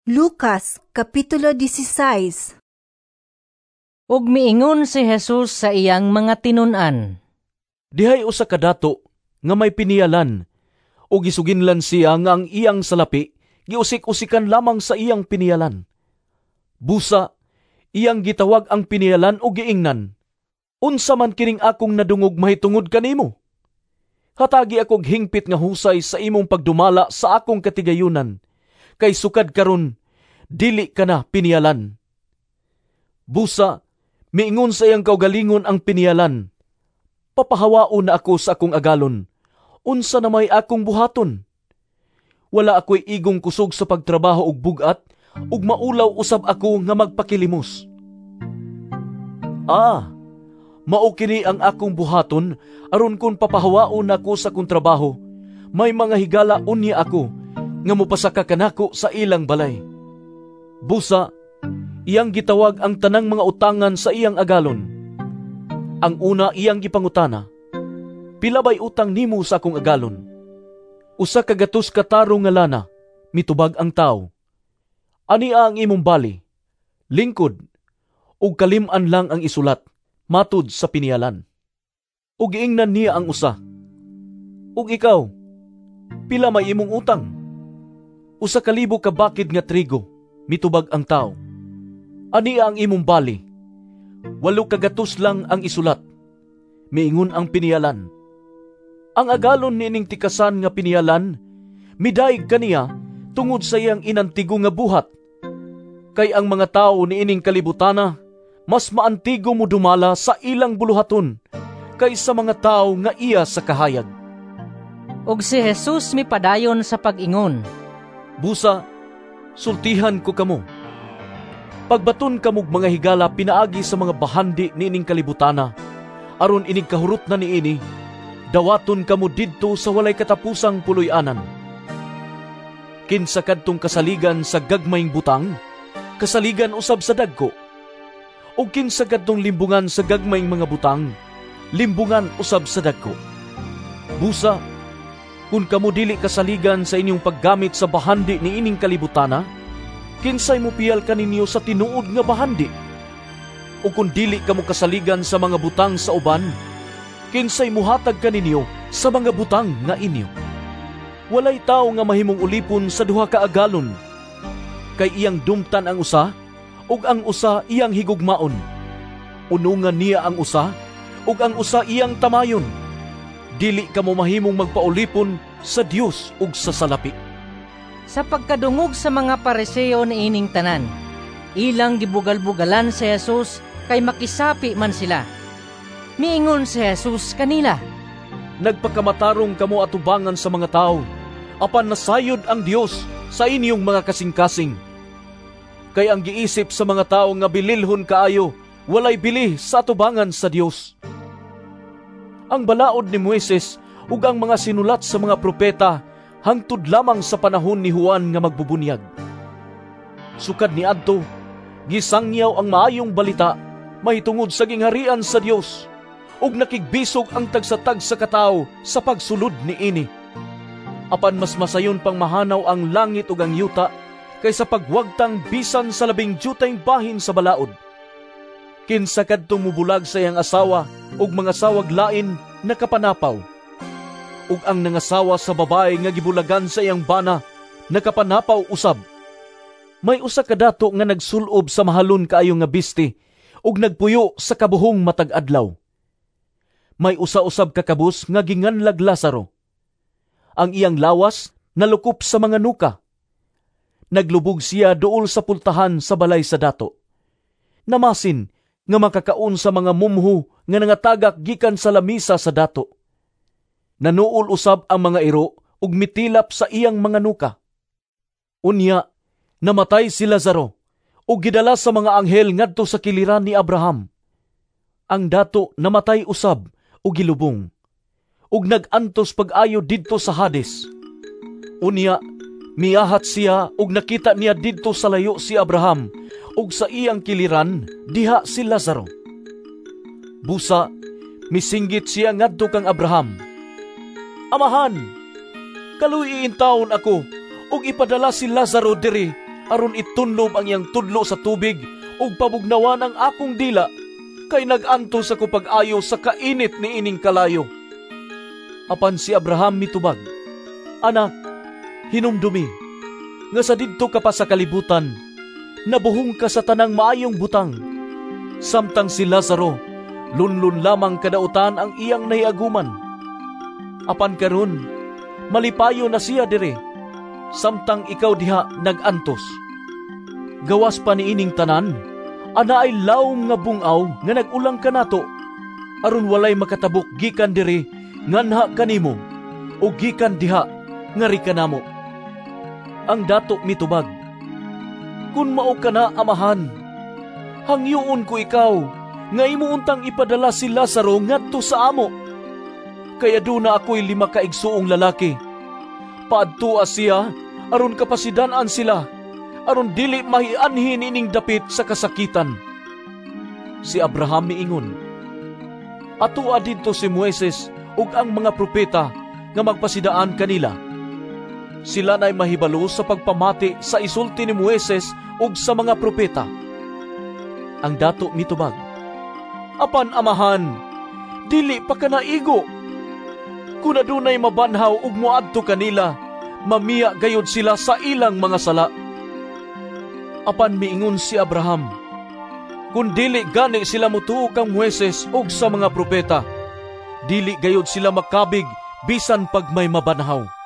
Lucas, Kapitulo 16. Ug miingon si Jesus sa iyang mga tinun-an. Dihay usa ka dato nga may piniyalan, ug gisuginlan siya nga ang iyang salapi giusik-usikan lamang sa iyang piniyalan. Busa, iyang gitawag ang piniyalan ug giingnan, "Unsa man kining akong nadungog mahitungod kanimo? Hatagi akog hingpit nga husay sa imong pagdumala sa akong katigayunan, kay sukad karon dili ka na piniyalan." Busa, miingon sa iyang kaugalingon ang piniyalan, "Papahawaon na ako sa akong agalon, unsa na may akong buhaton? Wala ako'y igong kusog sa pagtrabaho og bugat, ug maulaw usab ako nga magpakilimos. Mao kini ang akong buhaton aron kun papahawaon na ako sa akong trabaho, may mga higala unya ako nga mopasaka kanako sa ilang balay." Busa, iyang gitawag ang tanang mga utangan sa iyang agalon. Ang una iyang gipangutana, "Pila bay utang nimo sa akong agalon?" "Usa ka gatos ka tarong nga lana," mitubag ang tawo. "Ania ang imong bali?" "Lingkod, ug kalim-an lang ang isulat," matud sa piniyalan. Ug giingnan niya ang usa, "Ug ikaw, pila may imong utang?" "Usa ka libo ka bakid nga trigo," mitubag ang tawo. "Ania ang imong bali?" "8 ka gatos lang ang isulat," miingon ang piniyalan. Ang agalon nining tikasan nga piniyalan, midaig kaniya tungod sa iyang inantigo nga buhat. Kay ang mga tawo niining kalibutana, mas maantigo mo dumala sa ilang buluhaton kaysa mga tawo nga iya sa kahayag. Ug si Jesus mipadayon sa pag-ingon, "Busa, sultihan ko kamo. Pagbaton kamog mga higala pinaagi sa mga bahandi niining kalibutana, aron inig kahurot na niini, dawaton kamo didto sa walay katapusang puloy-anan. Kinsa kadtong kasaligan sa gagmayng butang, kasaligan usab sa dagko. Ug kinsa kadtong limbungan sa gagmayng mga butang, limbungan usab sa dagko. Busa, kung kamo dili kasaligan sa inyong paggamit sa bahandi niining kalibutana, kinsay mopiyal kaninyo sa tinuod nga bahandi? O kung dili kamo kasaligan sa mga butang sa uban, kinsay muhatag kaninyo sa mga butang nga inyo? Walay tao nga mahimong ulipon sa duha ka agalon, kay iyang dumtan ang usa, ug ang usa iyang higugmaon. Unungan niya ang usa, ug ang usa iyang tamayon. Dili kamo mahimong magpaulipon sa Dios ug sa salapi." Sa pagkadungog sa mga Pariseo niining tanan, ilang gibugal-bugalan si Jesus kay makisapi man sila. Miingon si Jesus kanila, "Nagpakamatarong kamo atubangan sa mga tao, apan nasayod ang Dios sa inyong mga kasing-kasing. Kay ang giisip sa mga tao nga bililhon kaayo, walay bili sa atubangan sa Dios. Ang balaod ni Moises ug ang mga sinulat sa mga propeta hangtod lamang sa panahon ni Juan nga magbubunyag. Sukad ni adto, gisangyaw ang maayong balita mahitungod sa gingharian sa Dios, ug nakigbisog ang tagsatag sa katao sa pagsulod ni ini. Apan mas masayon pang mahanaw ang langit ug ang yuta kaysa pagwagtang bisan sa 12 bahin sa balaod. Kinsa kadtong mubulag sa iyang asawa ug mga sawag lain nakapanapaw, ug ang nangasawa sa babae nga gibulagan sa iyang bana nakapanapaw usab. May usa ka dato nga nagsulob sa mahalon kaayo nga bisti ug nagpuyo sa kabuhong matag adlaw. May usa-usab ka kabus nga ginganlag Lazaro. Ang iyang lawas nalukop sa mga nuka. Naglubog siya duol sa pultahan sa balay sa dato. Namasin nga makakaon sa mga mumho nga nangatagak gikan sa lamisa sa dato. Nanuol usab ang mga iro ug mitilap sa iyang mga nuka. Unya, namatay si Lazaro ug gidala sa mga anghel ngadto sa kiliran ni Abraham. Ang dato namatay usab ug gilubong, ug nag-antos pag-ayo didto sa Hades. Unya, miahat siya ug nakita niya didto sa layo si Abraham ug sa iyang kiliran diha si Lazaro. Busa, misinggit siya ngadto kang Abraham, "Amahan, kaluy-in taon ako ug ipadala si Lazaro diri aron itunlob ang iyang tudlo sa tubig ug pabugnawan ang akong dila, kay nag-antos ako pag-ayo sa kainit ni ining kalayo. Apan si Abraham mitubag, Anak, hinumdumi, nga sa didto ka pa sa kalibutan, nabuhong ka sa tanang maayong butang. Samtang si Lazaro, lunlun lamang kadautan ang iyang nahiaguman. Apan karon, malipayo na siya dire, samtang ikaw diha nag-antos. Gawas pa ni ining tanan, ana ay lawom nga bungaw nga nag-ulang ka nato, aron walay makatabok gikan dire nganha kanimo, o gikan diha nga rikanamo. Ang dato mitubag, kun mao ka na, amahan, hangyoon ko ikaw nga imuuntang ipadala si Lazaro ngadto sa amo. Kaya duna ako'y 5 kaigsuong lalaki. Paadtua siya aron kapasidanan sila, aron dili mahianhin ining dapit sa kasakitan. Si Abraham miingon, atua didto si Moises ug ang mga propeta nga magpasidaan kanila. Sila na'y mahibalo sa pagpamati sa isulti ni Moises ug sa mga propeta. Ang dato mitubag, apan amahan, dili pa ka naigo. Kung adunay mabanhaw ug moadto kanila, mamiya gayud sila sa ilang mga sala. Apan miingon si Abraham, kung dili gani sila mutuo kang Moises ug sa mga propeta, dili gayud sila makabig bisan pag may mabanhaw.